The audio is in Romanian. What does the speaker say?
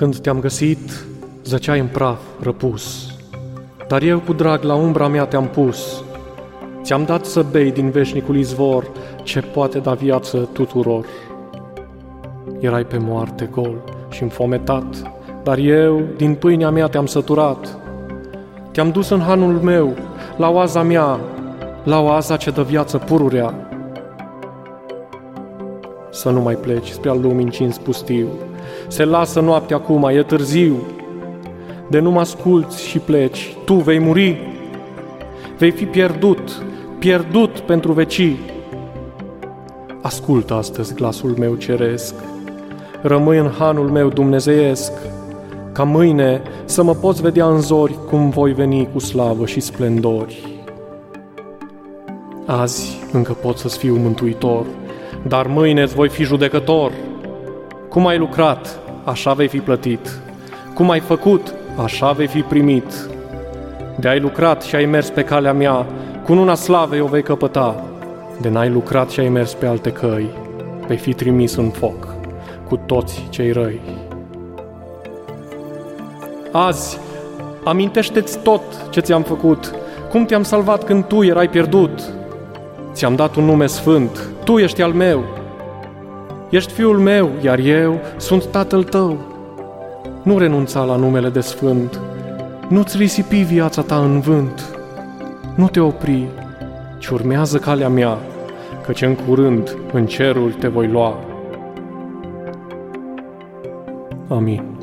Când te-am găsit, zăceai în praf, răpus, dar eu cu drag la umbra mea te-am pus. Ți-am dat să bei din veșnicul izvor ce poate da viață tuturor. Erai pe moarte gol și înfometat, dar eu din pâinea mea te-am săturat. Te-am dus în hanul meu, la oaza mea, la oaza ce dă viață pururea. Să nu mai pleci spre al lumii încins pustiu, se lasă noaptea acum, e târziu. De nu mă asculți și pleci, tu vei muri, vei fi pierdut, pierdut pentru vecii. Ascultă astăzi glasul meu ceresc, rămâi în hanul meu dumnezeiesc, ca mâine să mă poți vedea în zori cum voi veni cu slavă și splendori. Azi încă pot să-ți fiu mântuitor, dar mâine îți voi fi judecător. Cum ai lucrat, așa vei fi plătit. Cum ai făcut, așa vei fi primit. De ai lucrat și ai mers pe calea mea, cununa slavei o vei căpăta. De n-ai lucrat și ai mers pe alte căi, vei fi trimis în foc cu toți cei răi. Azi, amintește-ți tot ce ți-am făcut, cum te-am salvat când tu erai pierdut. Ți-am dat un nume sfânt, tu ești al meu. Ești fiul meu, iar eu sunt tatăl tău. Nu renunța la numele de sfânt, nu-ți risipi viața ta în vânt. Nu te opri, ci urmează calea mea, căci în curând în cerul te voi lua. Amin.